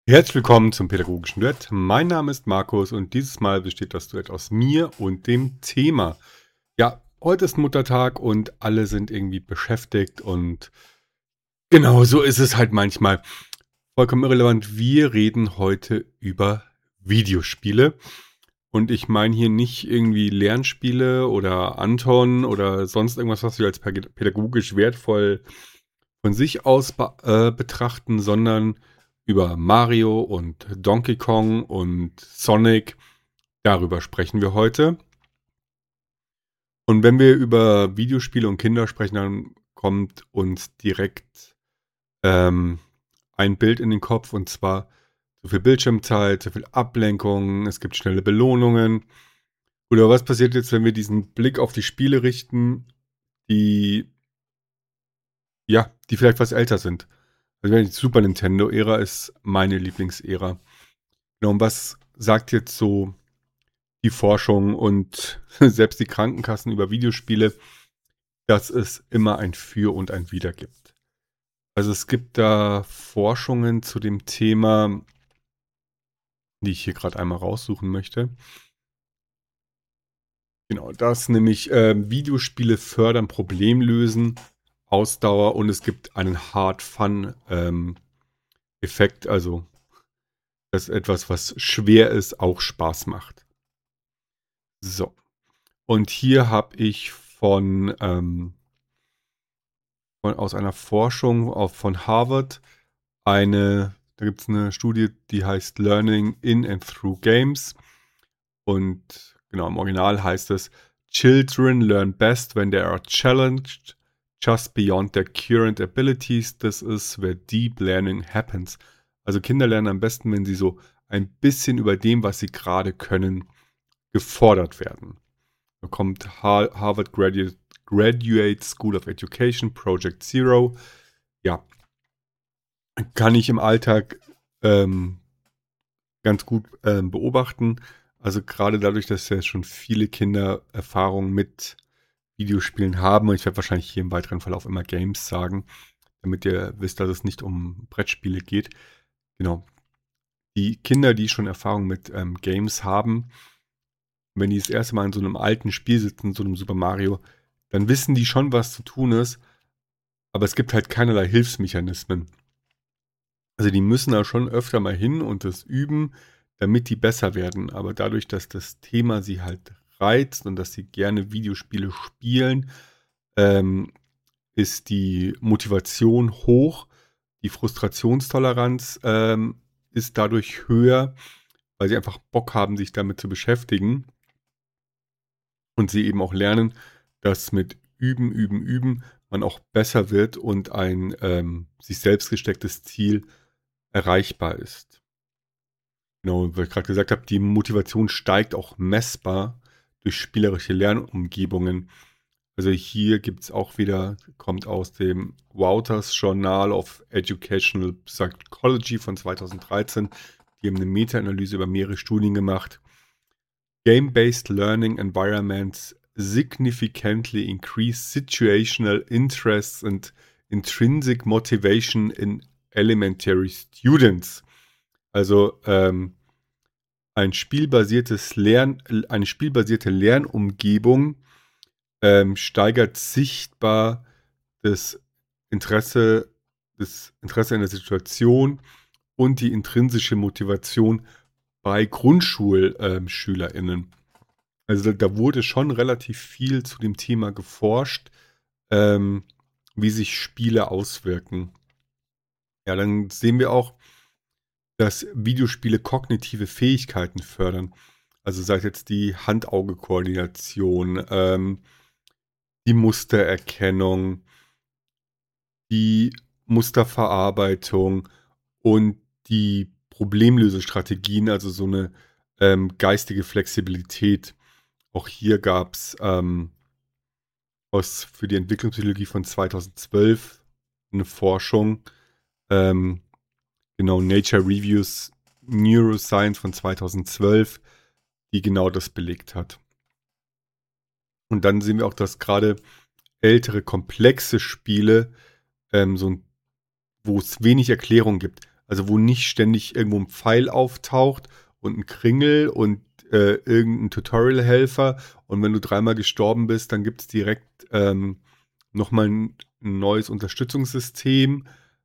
Herzlich willkommen zum Pädagogischen Duett. Mein Name ist Markus und dieses Mal besteht das Duett aus mir und dem Thema. Ja, heute ist Muttertag und alle sind irgendwie beschäftigt und genau so ist es halt manchmal. Vollkommen irrelevant. Wir reden heute über Videospiele. Und ich meine hier nicht irgendwie Lernspiele oder Anton oder sonst irgendwas, was wir als pädagogisch wertvoll von sich aus betrachten, sondern über Mario und Donkey Kong und Sonic. Darüber sprechen wir heute. Und wenn wir über Videospiele und Kinder sprechen, dann kommt uns direkt ein Bild in den Kopf, und zwar so viel Bildschirmzeit, so viel Ablenkung, es gibt schnelle Belohnungen. Oder was passiert jetzt, wenn wir diesen Blick auf die Spiele richten, die vielleicht was älter sind? Also die Super Nintendo-Ära ist meine Lieblingsära. Genau, und was sagt jetzt so die Forschung und selbst die Krankenkassen über Videospiele, dass es immer ein Für und ein Wider gibt? Also es gibt da Forschungen zu dem Thema, die ich hier gerade einmal raussuchen möchte. Genau, dass nämlich Videospiele fördern, Problemlösen, Ausdauer, und es gibt einen Hard-Fun-Effekt, also dass etwas, was schwer ist, auch Spaß macht. So, und hier habe ich aus einer Forschung von Harvard da gibt es eine Studie, die heißt Learning in and Through Games. Und genau, im Original heißt es: Children learn best when they are challenged just beyond their current abilities. This is where deep learning happens. Also Kinder lernen am besten, wenn sie so ein bisschen über dem, was sie gerade können, gefordert werden. Da kommt Harvard Graduate School of Education, Project Zero. Ja, kann ich im Alltag ganz gut beobachten. Also gerade dadurch, dass ja schon viele Kinder Erfahrung mit Videospielen haben, und ich werde wahrscheinlich hier im weiteren Verlauf immer Games sagen, damit ihr wisst, dass es nicht um Brettspiele geht. Genau. Die Kinder, die schon Erfahrung mit Games haben, wenn die das erste Mal in so einem alten Spiel sitzen, so einem Super Mario, dann wissen die schon, was zu tun ist, aber es gibt halt keinerlei Hilfsmechanismen. Also die müssen da schon öfter mal hin und das üben, damit die besser werden. Aber dadurch, dass das Thema sie halt reizt und dass sie gerne Videospiele spielen, ähm, ist die Motivation hoch, die Frustrationstoleranz ist dadurch höher, weil sie einfach Bock haben, sich damit zu beschäftigen. Und sie eben auch lernen, dass mit Üben, Üben, Üben man auch besser wird und ein sich selbst gestecktes Ziel erreichbar ist. Genau, weil ich gerade gesagt habe, die Motivation steigt auch messbar durch spielerische Lernumgebungen. Also hier gibt es auch wieder, kommt aus dem Wouters Journal of Educational Psychology von 2013. Die haben eine Meta-Analyse über mehrere Studien gemacht. Game-based learning environments significantly increase situational interests and intrinsic motivation in elementary students. Also eine spielbasierte Lernumgebung steigert sichtbar das Interesse, an der Situation und die intrinsische Motivation bei GrundschulschülerInnen. Also da wurde schon relativ viel zu dem Thema geforscht, wie sich Spiele auswirken. Ja, dann sehen wir auch, dass Videospiele kognitive Fähigkeiten fördern. Also sei es jetzt die Hand-Auge-Koordination, die Mustererkennung, die Musterverarbeitung und die Problemlösestrategien, also so eine geistige Flexibilität. Auch hier gab es für die Entwicklungspsychologie von 2012 eine Forschung, genau, Nature Reviews Neuroscience von 2012, die genau das belegt hat. Und dann sehen wir auch, dass gerade ältere, komplexe Spiele, wo es wenig Erklärung gibt. Also wo nicht ständig irgendwo ein Pfeil auftaucht und ein Kringel und irgendein Tutorial-Helfer. Und wenn du dreimal gestorben bist, dann gibt es direkt nochmal ein neues Unterstützungssystem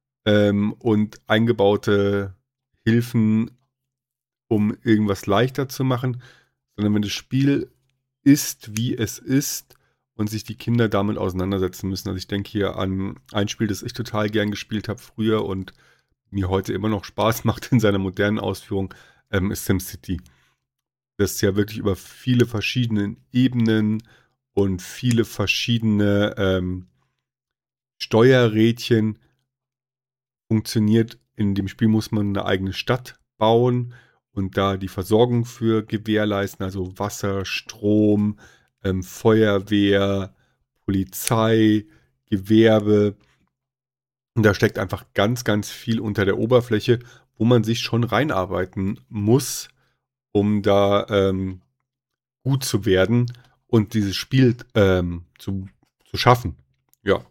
und eingebaute Hilfen, um irgendwas leichter zu machen, sondern wenn das Spiel ist, wie es ist und sich die Kinder damit auseinandersetzen müssen. Also ich denke hier an ein Spiel, das ich total gern gespielt habe früher und mir heute immer noch Spaß macht in seiner modernen Ausführung, ist SimCity. Das ja wirklich über viele verschiedene Ebenen und viele verschiedene Steuerrädchen funktioniert. In dem Spiel muss man eine eigene Stadt bauen und da die Versorgung für gewährleisten, also Wasser, Strom, Feuerwehr, Polizei, Gewerbe. Und da steckt einfach ganz, ganz viel unter der Oberfläche, wo man sich schon reinarbeiten muss, um da gut zu werden und dieses Spiel zu schaffen. Ja.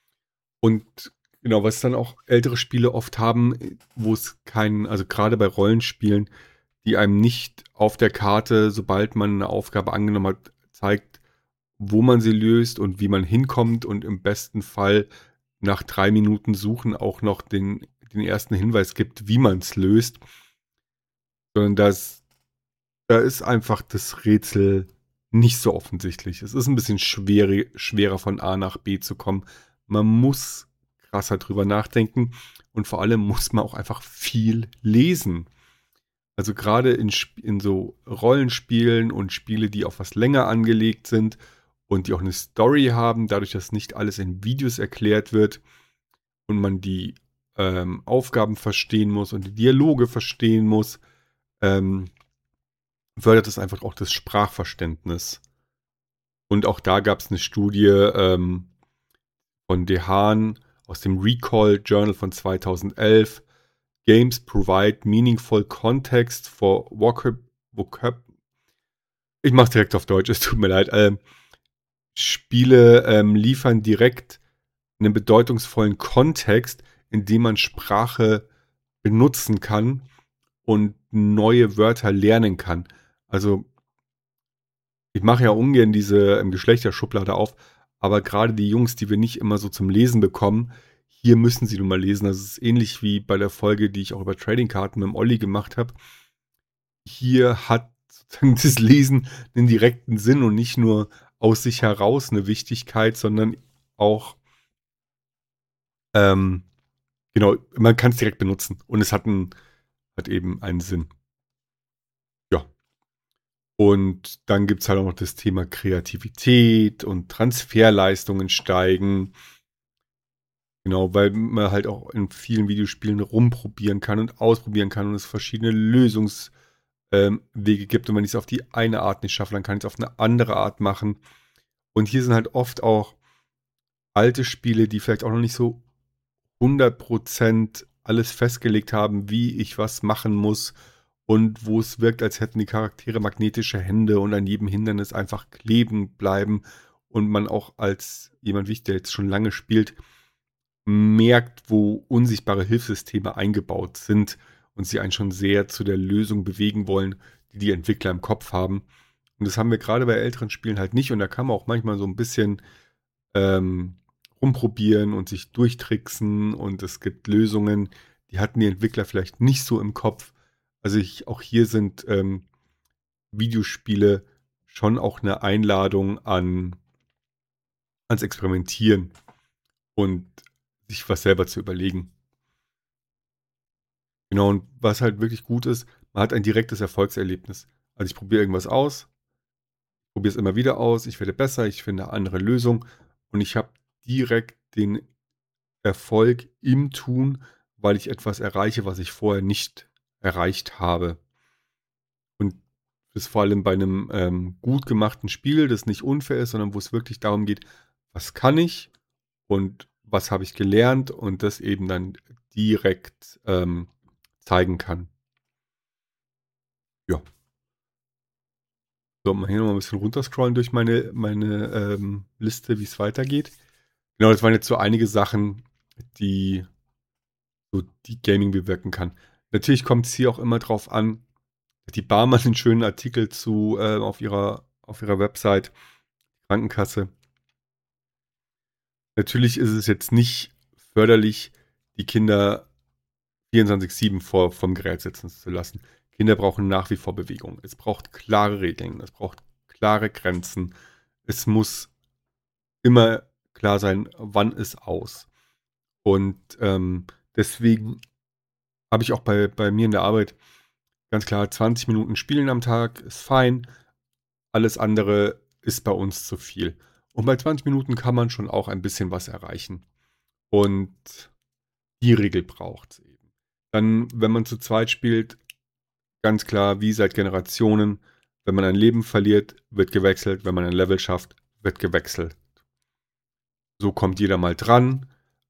Und genau, was dann auch ältere Spiele oft haben, wo es keinen, also gerade bei Rollenspielen, die einem nicht auf der Karte, sobald man eine Aufgabe angenommen hat, zeigt, wo man sie löst und wie man hinkommt und im besten Fall nach 3 Minuten Suchen auch noch den ersten Hinweis gibt, wie man es löst. Sondern da ist einfach das Rätsel nicht so offensichtlich. Es ist ein bisschen schwerer von A nach B zu kommen. Man muss krasser drüber nachdenken und vor allem muss man auch einfach viel lesen. Also gerade in so Rollenspielen und Spiele, die auf was länger angelegt sind und die auch eine Story haben, dadurch, dass nicht alles in Videos erklärt wird und man die Aufgaben verstehen muss und die Dialoge verstehen muss, ähm, fördert es einfach auch das Sprachverständnis. Und auch da gab es eine Studie von Dehaan aus dem Recall Journal von 2011. Games provide meaningful context for vocab. Ich mache direkt auf Deutsch, es tut mir leid. Spiele liefern direkt einen bedeutungsvollen Kontext, in dem man Sprache benutzen kann und neue Wörter lernen kann. Also ich mache ja ungern diese Geschlechterschublade auf, aber gerade die Jungs, die wir nicht immer so zum Lesen bekommen, hier müssen sie nun mal lesen. Das ist ähnlich wie bei der Folge, die ich auch über Trading-Karten mit dem Olli gemacht habe. Hier hat sozusagen das Lesen einen direkten Sinn und nicht nur aus sich heraus eine Wichtigkeit, sondern auch, ähm, genau, man kann es direkt benutzen und es hat eben einen Sinn. Ja. Und dann gibt es halt auch noch das Thema Kreativität und Transferleistungen steigen. Genau, weil man halt auch in vielen Videospielen rumprobieren kann und ausprobieren kann und es verschiedene Lösungswege gibt. Und wenn ich es auf die eine Art nicht schaffe, dann kann ich es auf eine andere Art machen. Und hier sind halt oft auch alte Spiele, die vielleicht auch noch nicht so 100% alles festgelegt haben, wie ich was machen muss und wo es wirkt, als hätten die Charaktere magnetische Hände und an jedem Hindernis einfach kleben bleiben und man auch als jemand wie ich, der jetzt schon lange spielt, merkt, wo unsichtbare Hilfssysteme eingebaut sind und sie einen schon sehr zu der Lösung bewegen wollen, die die Entwickler im Kopf haben. Und das haben wir gerade bei älteren Spielen halt nicht und da kann man auch manchmal so ein bisschen ähm, rumprobieren und sich durchtricksen und es gibt Lösungen, die hatten die Entwickler vielleicht nicht so im Kopf. Also auch hier sind Videospiele schon auch eine Einladung ans Experimentieren und sich was selber zu überlegen. Genau, und was halt wirklich gut ist, man hat ein direktes Erfolgserlebnis. Also ich probiere irgendwas aus, probiere es immer wieder aus, ich werde besser, ich finde eine andere Lösung und ich habe direkt den Erfolg im Tun, weil ich etwas erreiche, was ich vorher nicht erreicht habe. Und das vor allem bei einem gut gemachten Spiel, das nicht unfair ist, sondern wo es wirklich darum geht, was kann ich und was habe ich gelernt und das eben dann direkt zeigen kann. Ja. So, mal hier nochmal ein bisschen runterscrollen durch meine Liste, wie es weitergeht. Genau, das waren jetzt so einige Sachen, die so die Gaming bewirken kann. Natürlich kommt es hier auch immer drauf an, die Barmer einen schönen Artikel zu auf ihrer Website, Krankenkasse. Natürlich ist es jetzt nicht förderlich, die Kinder 24/7 vom Gerät sitzen zu lassen. Kinder brauchen nach wie vor Bewegung. Es braucht klare Regeln, es braucht klare Grenzen. Es muss immer klar sein, wann ist aus. Und deswegen habe ich auch bei mir in der Arbeit ganz klar 20 Minuten Spielen am Tag ist fein. Alles andere ist bei uns zu viel. Und bei 20 Minuten kann man schon auch ein bisschen was erreichen. Und die Regel braucht es eben. Dann, wenn man zu zweit spielt, ganz klar, wie seit Generationen, wenn man ein Leben verliert, wird gewechselt. Wenn man ein Level schafft, wird gewechselt. So kommt jeder mal dran.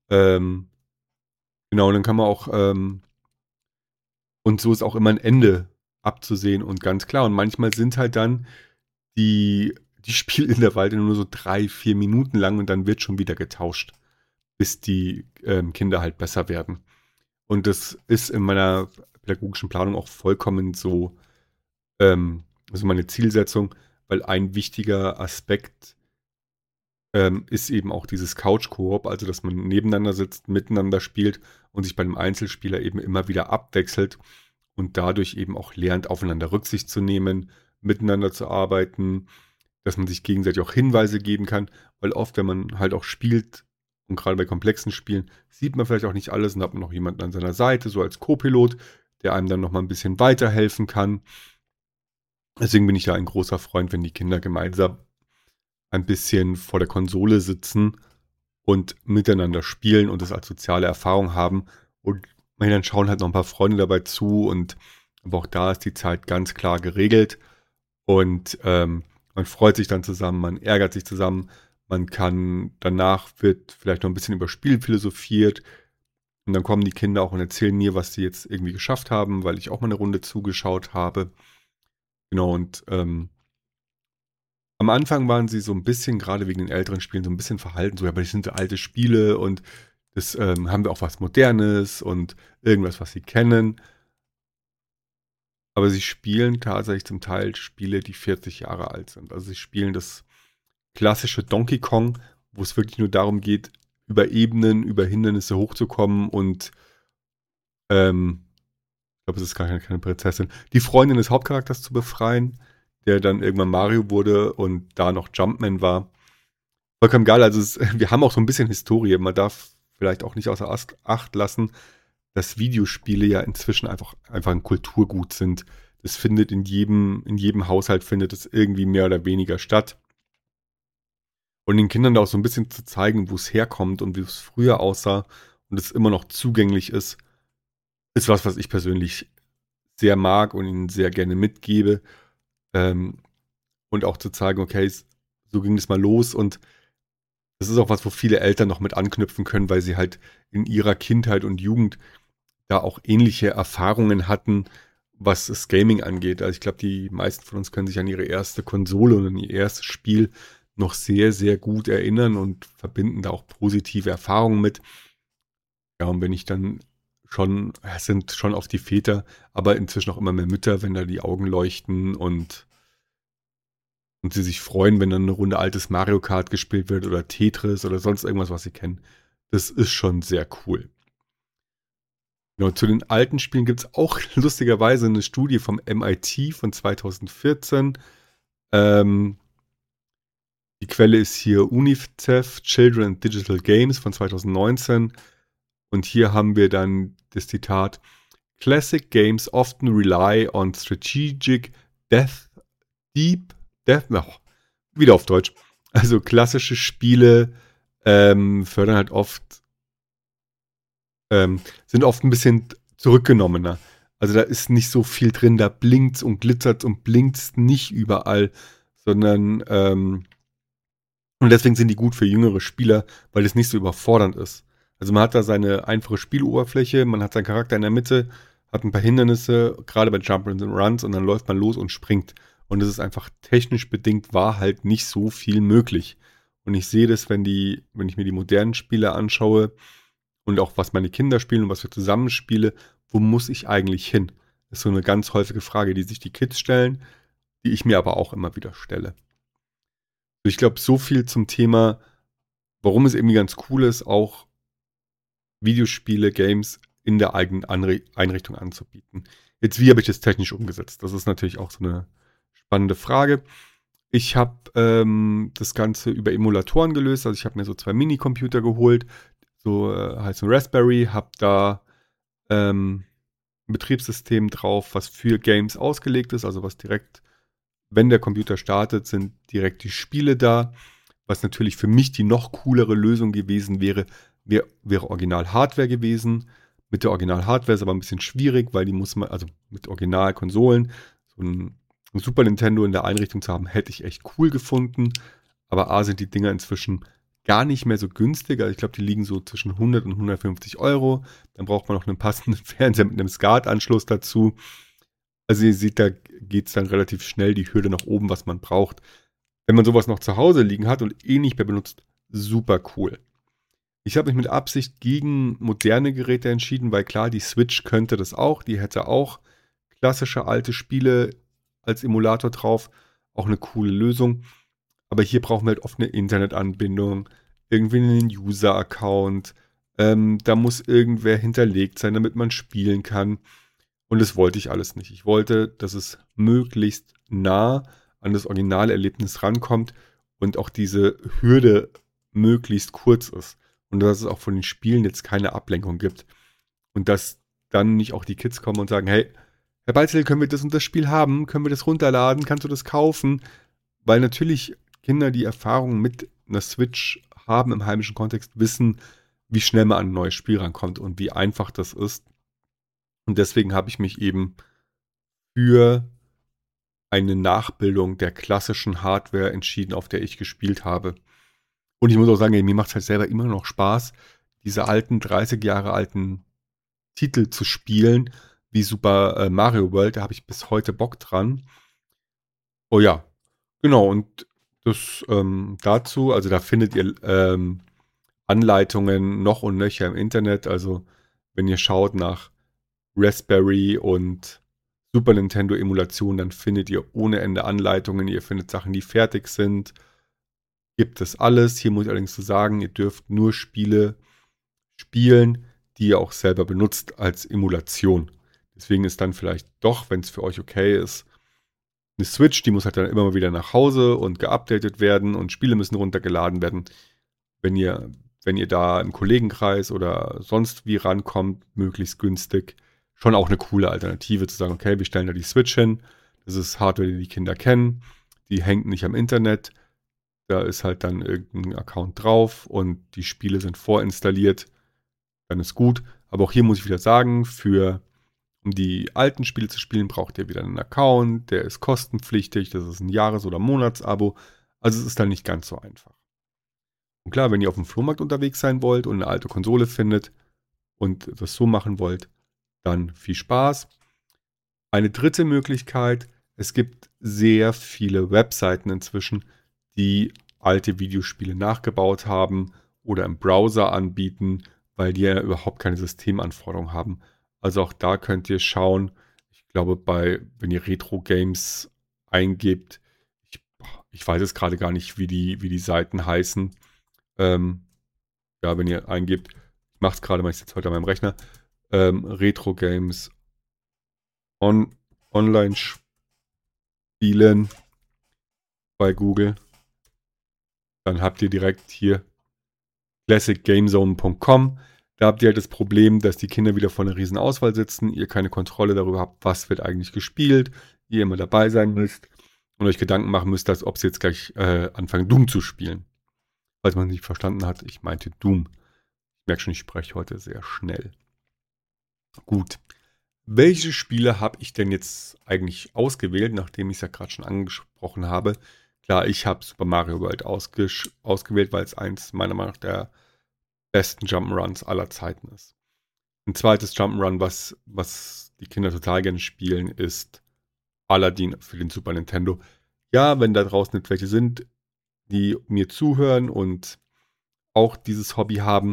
Genau, dann kann man auch, und so ist auch immer ein Ende abzusehen und ganz klar. Und manchmal sind halt dann die Spielintervalle nur so 3, 4 Minuten lang und dann wird schon wieder getauscht, bis die Kinder halt besser werden. Und das ist in meiner pädagogischen Planung auch vollkommen so, also meine Zielsetzung, weil ein wichtiger Aspekt ist eben auch dieses Couch-Koop, also dass man nebeneinander sitzt, miteinander spielt und sich bei einem Einzelspieler eben immer wieder abwechselt und dadurch eben auch lernt, aufeinander Rücksicht zu nehmen, miteinander zu arbeiten, dass man sich gegenseitig auch Hinweise geben kann, weil oft, wenn man halt auch spielt und gerade bei komplexen Spielen, sieht man vielleicht auch nicht alles und hat man noch jemanden an seiner Seite, so als Co-Pilot, der einem dann nochmal ein bisschen weiterhelfen kann. Deswegen bin ich ja ein großer Freund, wenn die Kinder gemeinsam ein bisschen vor der Konsole sitzen und miteinander spielen und das als soziale Erfahrung haben. Und dann schauen halt noch ein paar Freunde dabei zu aber auch da ist die Zeit ganz klar geregelt. Und man freut sich dann zusammen, man ärgert sich zusammen, danach wird vielleicht noch ein bisschen über Spiel philosophiert. Und dann kommen die Kinder auch und erzählen mir, was sie jetzt irgendwie geschafft haben, weil ich auch mal eine Runde zugeschaut habe. Genau, und am Anfang waren sie so ein bisschen, gerade wegen den älteren Spielen, so ein bisschen verhalten, so, ja, aber das sind so alte Spiele und das haben wir auch was Modernes und irgendwas, was sie kennen. Aber sie spielen tatsächlich zum Teil Spiele, die 40 Jahre alt sind. Also sie spielen das klassische Donkey Kong, wo es wirklich nur darum geht, über Ebenen, über Hindernisse hochzukommen und ich glaube, es ist gar keine Prinzessin, die Freundin des Hauptcharakters zu befreien, der dann irgendwann Mario wurde und da noch Jumpman war. Vollkommen geil, also wir haben auch so ein bisschen Historie. Man darf vielleicht auch nicht außer Acht lassen, dass Videospiele ja inzwischen einfach ein Kulturgut sind. Das findet in jedem Haushalt findet es irgendwie mehr oder weniger statt. Und den Kindern da auch so ein bisschen zu zeigen, wo es herkommt und wie es früher aussah und es immer noch zugänglich ist was ich persönlich sehr mag und ihnen sehr gerne mitgebe. Ähm, und auch zu zeigen, okay, so ging es mal los und das ist auch was, wo viele Eltern noch mit anknüpfen können, weil sie halt in ihrer Kindheit und Jugend da auch ähnliche Erfahrungen hatten, was das Gaming angeht. Also ich glaube, die meisten von uns können sich an ihre erste Konsole und an ihr erstes Spiel noch sehr, sehr gut erinnern und verbinden da auch positive Erfahrungen mit. Ja, und wenn ich dann es sind schon oft die Väter, aber inzwischen auch immer mehr Mütter, wenn da die Augen leuchten und sie sich freuen, wenn dann eine Runde altes Mario Kart gespielt wird oder Tetris oder sonst irgendwas, was sie kennen. Das ist schon sehr cool. Genau, zu den alten Spielen gibt es auch lustigerweise eine Studie vom MIT von 2014. Die Quelle ist hier UNICEF Children and Digital Games von 2019. Und hier haben wir dann das Zitat: Classic games often rely on strategic wieder auf Deutsch. Also klassische Spiele fördern halt sind oft ein bisschen zurückgenommener. Also da ist nicht so viel drin, da blinkt's und glitzert's und blinkt's nicht überall, sondern und deswegen sind die gut für jüngere Spieler, weil es nicht so überfordernd ist. Also man hat da seine einfache Spieloberfläche, man hat seinen Charakter in der Mitte, hat ein paar Hindernisse, gerade bei Jump and Runs und dann läuft man los und springt. Und es ist einfach technisch bedingt war halt nicht so viel möglich. Und ich sehe das, wenn ich mir die modernen Spiele anschaue, und auch was meine Kinder spielen und was wir zusammen spielen, wo muss ich eigentlich hin? Das ist so eine ganz häufige Frage, die sich die Kids stellen, die ich mir aber auch immer wieder stelle. Ich glaube, so viel zum Thema, warum es irgendwie ganz cool ist, auch Videospiele, Games in der eigenen Einrichtung anzubieten. Jetzt, wie habe ich das technisch umgesetzt? Das ist natürlich auch so eine spannende Frage. Ich habe das Ganze über Emulatoren gelöst. Also ich habe mir so 2 Minicomputer geholt, so heißt ein Raspberry, habe da ein Betriebssystem drauf, was für Games ausgelegt ist, also was direkt, wenn der Computer startet, sind direkt die Spiele da. Was natürlich für mich die noch coolere Lösung gewesen wäre Original-Hardware gewesen. Mit der Original-Hardware ist aber ein bisschen schwierig, weil die muss man, also mit Original-Konsolen, so ein Super Nintendo in der Einrichtung zu haben, hätte ich echt cool gefunden. Aber A sind die Dinger inzwischen gar nicht mehr so günstig. Also ich glaube, die liegen so zwischen 100 und 150 Euro. Dann braucht man noch einen passenden Fernseher mit einem SCART-Anschluss dazu. Also ihr seht, da geht es dann relativ schnell die Hürde nach oben, was man braucht. Wenn man sowas noch zu Hause liegen hat und eh nicht mehr benutzt, super cool. Ich habe mich mit Absicht gegen moderne Geräte entschieden, weil klar, die Switch könnte das auch. Die hätte auch klassische alte Spiele als Emulator drauf. Auch eine coole Lösung. Aber hier brauchen wir halt oft eine Internetanbindung, irgendwie einen User-Account. Da muss irgendwer hinterlegt sein, damit man spielen kann. Und das wollte ich alles nicht. Ich wollte, dass es möglichst nah an das Originalerlebnis rankommt und auch diese Hürde möglichst kurz ist. Und dass es auch von den Spielen jetzt keine Ablenkung gibt. Und dass dann nicht auch die Kids kommen und sagen, hey, Herr Balzel, können wir das und das Spiel haben? Können wir das runterladen? Kannst du das kaufen? Weil natürlich Kinder, die Erfahrung mit einer Switch haben im heimischen Kontext, wissen, wie schnell man an ein neues Spiel rankommt und wie einfach das ist. Und deswegen habe ich mich eben für eine Nachbildung der klassischen Hardware entschieden, auf der ich gespielt habe. Und ich muss auch sagen, mir macht es halt selber immer noch Spaß, diese alten, 30 Jahre alten Titel zu spielen, wie Super Mario World. Da habe ich bis heute Bock dran. Oh ja, genau. Und das dazu, also da findet ihr Anleitungen noch und nöcher im Internet. Also wenn ihr schaut nach Raspberry und Super Nintendo Emulation, dann findet ihr ohne Ende Anleitungen. Ihr findet Sachen, die fertig sind. Gibt es alles. Hier muss ich allerdings zu sagen, ihr dürft nur Spiele spielen, die ihr auch selber benutzt als Emulation. Deswegen ist dann vielleicht doch, wenn es für euch okay ist, eine Switch, die muss halt dann immer mal wieder nach Hause und geupdatet werden und Spiele müssen runtergeladen werden. Wenn ihr da im Kollegenkreis oder sonst wie rankommt, möglichst günstig, schon auch eine coole Alternative zu sagen, okay, wir stellen da die Switch hin, das ist Hardware, die die Kinder kennen, die hängt nicht am Internet, da ist halt dann irgendein Account drauf und die Spiele sind vorinstalliert, dann ist gut. Aber auch hier muss ich wieder sagen, um die alten Spiele zu spielen, braucht ihr wieder einen Account, der ist kostenpflichtig, das ist ein Jahres- oder Monatsabo, also es ist dann nicht ganz so einfach. Und klar, wenn ihr auf dem Flohmarkt unterwegs sein wollt und eine alte Konsole findet und das so machen wollt, dann viel Spaß. Eine dritte Möglichkeit, es gibt sehr viele Webseiten inzwischen, die alte Videospiele nachgebaut haben oder im Browser anbieten, weil die ja überhaupt keine Systemanforderungen haben. Also auch da könnt ihr schauen. Ich glaube, wenn ihr Retro-Games eingebt, ich weiß jetzt gerade gar nicht, wie die Seiten heißen. Ähm, ja, wenn ihr eingebt, ich mache es gerade, weil ich sitze heute an meinem Rechner, Retro-Games online spielen bei Google, dann habt ihr direkt hier classicgamezone.com. Da habt ihr halt das Problem, dass die Kinder wieder vor einer riesen Auswahl sitzen, ihr keine Kontrolle darüber habt, was wird eigentlich gespielt, ihr immer dabei sein müsst und euch Gedanken machen müsst, als ob sie jetzt gleich anfangen, Doom zu spielen. Falls man es nicht verstanden hat, ich meinte Doom. Ich merke schon, ich spreche heute sehr schnell. Gut. Welche Spiele habe ich denn jetzt eigentlich ausgewählt, nachdem ich es ja gerade schon angesprochen habe? Klar, ich habe Super Mario World ausgewählt, weil es eins meiner Meinung nach der besten Jump'n'Runs aller Zeiten ist. Ein zweites Jump'n'Run, was die Kinder total gerne spielen, ist Aladdin für den Super Nintendo. Ja, wenn da draußen jetzt welche sind, die mir zuhören und auch dieses Hobby haben,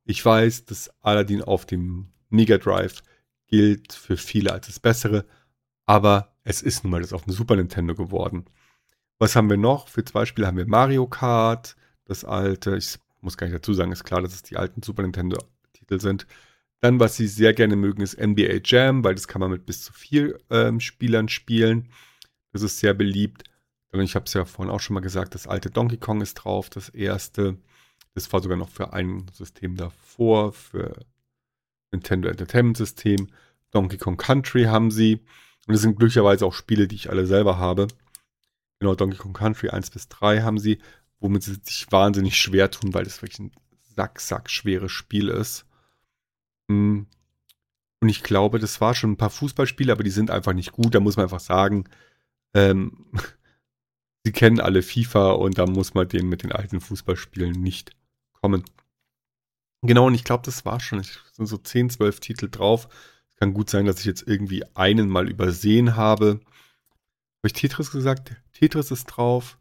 Ich weiß, dass Aladdin auf dem Mega Drive gilt für viele als das Bessere, aber es ist nun mal das auf dem Super Nintendo geworden. Was haben wir noch? Für 2 Spiele haben wir Mario Kart, das alte. Ich muss gar nicht dazu sagen, ist klar, dass es die alten Super Nintendo-Titel sind. Dann, was sie sehr gerne mögen, ist NBA Jam, weil das kann man mit bis zu 4 Spielern spielen. Das ist sehr beliebt. Und ich habe es ja vorhin auch schon mal gesagt, das alte Donkey Kong ist drauf, das erste. Das war sogar noch für ein System davor, für Nintendo Entertainment System. Donkey Kong Country haben sie. Und das sind glücklicherweise auch Spiele, die ich alle selber habe. Genau, Donkey Kong Country 1 bis 3 haben sie, womit sie sich wahnsinnig schwer tun, weil das wirklich ein sackschweres Spiel ist. Mm, Und ich glaube, das war schon ein paar Fußballspiele, aber die sind einfach nicht gut. Da muss man einfach sagen, ähm, sie kennen alle FIFA und da muss man denen mit den alten Fußballspielen nicht kommen. Genau, und ich glaube, das war schon. Es sind so 10, 12 Titel drauf. Es kann gut sein, dass ich jetzt irgendwie einen mal übersehen habe. Habe ich Tetris gesagt? Tetris ist drauf.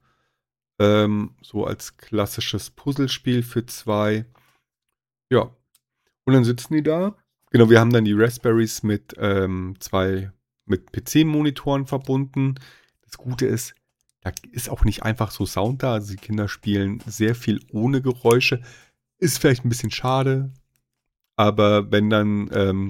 So als klassisches Puzzlespiel für 2. Ja, und dann sitzen die da. Genau, wir haben dann die Raspberries mit 2 mit PC-Monitoren verbunden. Das Gute ist, da ist auch nicht einfach so Sound da. Also die Kinder spielen sehr viel ohne Geräusche. Ist vielleicht ein bisschen schade, aber wenn dann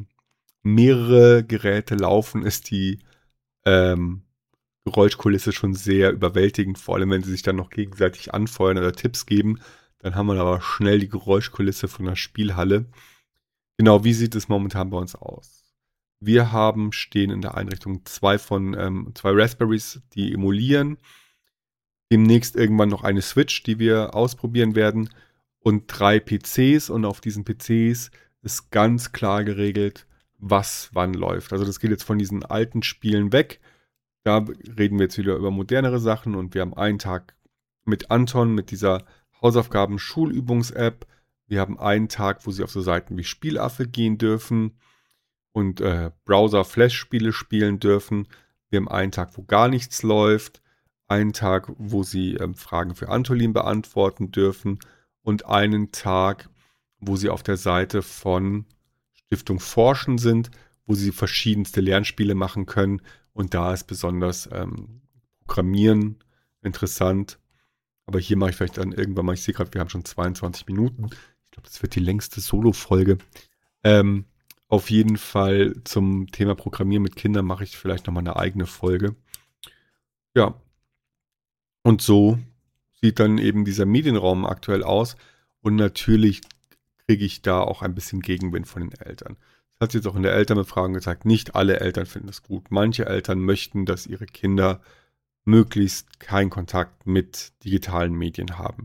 mehrere Geräte laufen, ist die ähm, Geräuschkulisse schon sehr überwältigend, vor allem wenn sie sich dann noch gegenseitig anfeuern oder Tipps geben. Dann haben wir aber schnell die Geräuschkulisse von der Spielhalle. Genau, wie sieht es momentan bei uns aus? Wir haben stehen in der Einrichtung 2 Raspberries, die emulieren. Demnächst irgendwann noch eine Switch, die wir ausprobieren werden. Und 3 PCs. Und auf diesen PCs ist ganz klar geregelt, was wann läuft. Also das geht jetzt von diesen alten Spielen weg. Da reden wir jetzt wieder über modernere Sachen. Und wir haben einen Tag mit Anton, mit dieser Hausaufgaben-Schulübungs-App. Wir haben einen Tag, wo sie auf so Seiten wie Spielaffe gehen dürfen und Browser-Flash-Spiele spielen dürfen. Wir haben einen Tag, wo gar nichts läuft. Einen Tag, wo sie Fragen für Antolin beantworten dürfen. Und einen Tag, wo sie auf der Seite von Stiftung Forschen sind, wo sie verschiedenste Lernspiele machen können. Und da ist besonders Programmieren interessant. Aber hier mache ich vielleicht dann irgendwann mal, ich sehe gerade, wir haben schon 22 Minuten. Ich glaube, das wird die längste Solo-Folge. Ähm, auf jeden Fall zum Thema Programmieren mit Kindern mache ich vielleicht nochmal eine eigene Folge. Ja, und so sieht dann eben dieser Medienraum aktuell aus. Und natürlich kriege ich da auch ein bisschen Gegenwind von den Eltern. Das hat sich jetzt auch in der Elternbefragung gezeigt, nicht alle Eltern finden das gut. Manche Eltern möchten, dass ihre Kinder möglichst keinen Kontakt mit digitalen Medien haben.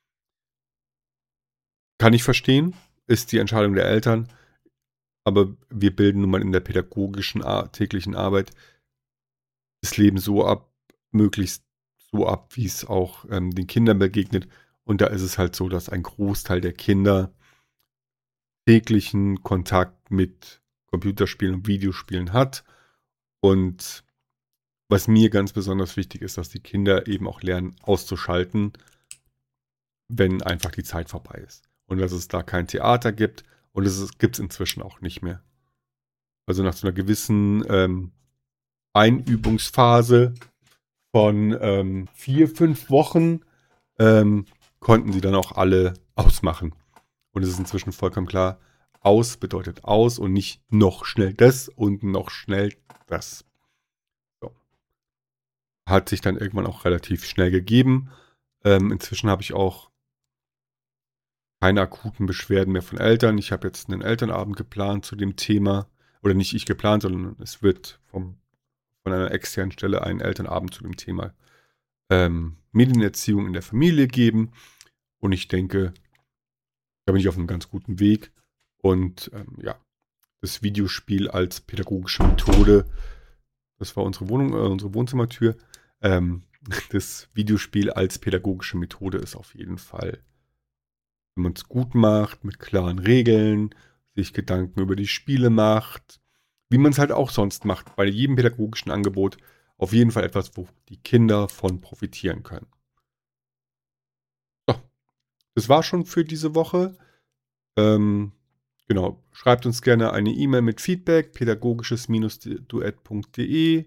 Kann ich verstehen, ist die Entscheidung der Eltern, aber wir bilden nun mal in der pädagogischen täglichen Arbeit das Leben so ab, möglichst so ab, wie es auch den Kindern begegnet. Und da ist es halt so, dass ein Großteil der Kinder täglichen Kontakt mit Computerspielen und Videospielen hat. Und was mir ganz besonders wichtig ist, dass die Kinder eben auch lernen auszuschalten, wenn einfach die Zeit vorbei ist. Und dass es da kein Theater gibt. Und das gibt es inzwischen auch nicht mehr. Also nach so einer gewissen Einübungsphase von 4, 5 Wochen konnten sie dann auch alle ausmachen. Und es ist inzwischen vollkommen klar, aus bedeutet aus und nicht noch schnell das und noch schnell das. So. Hat sich dann irgendwann auch relativ schnell gegeben. Inzwischen habe ich auch keine akuten Beschwerden mehr von Eltern. Ich habe jetzt einen Elternabend geplant zu dem Thema. Oder nicht ich geplant, sondern es wird von einer externen Stelle einen Elternabend zu dem Thema Medienerziehung in der Familie geben. Und ich denke, da bin ich auf einem ganz guten Weg. Und ja, das Videospiel als pädagogische Methode, das war unsere Wohnzimmertür. Das Videospiel als pädagogische Methode ist auf jeden Fall, wenn man es gut macht, mit klaren Regeln, sich Gedanken über die Spiele macht, wie man es halt auch sonst macht, bei jedem pädagogischen Angebot auf jeden Fall etwas, wo die Kinder von profitieren können. So, das war schon für diese Woche. Genau, schreibt uns gerne eine E-Mail mit Feedback, pädagogisches-duett.de,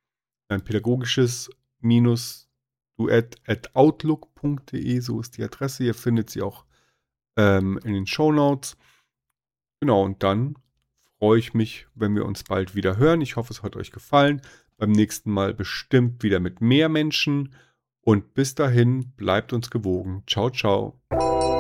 pädagogisches-duett@outlook.de, so ist die Adresse. Ihr findet sie auch in den Shownotes. Genau, und dann freue ich mich, wenn wir uns bald wieder hören. Ich hoffe, es hat euch gefallen. Beim nächsten Mal bestimmt wieder mit mehr Menschen. Und bis dahin, bleibt uns gewogen. Ciao, ciao.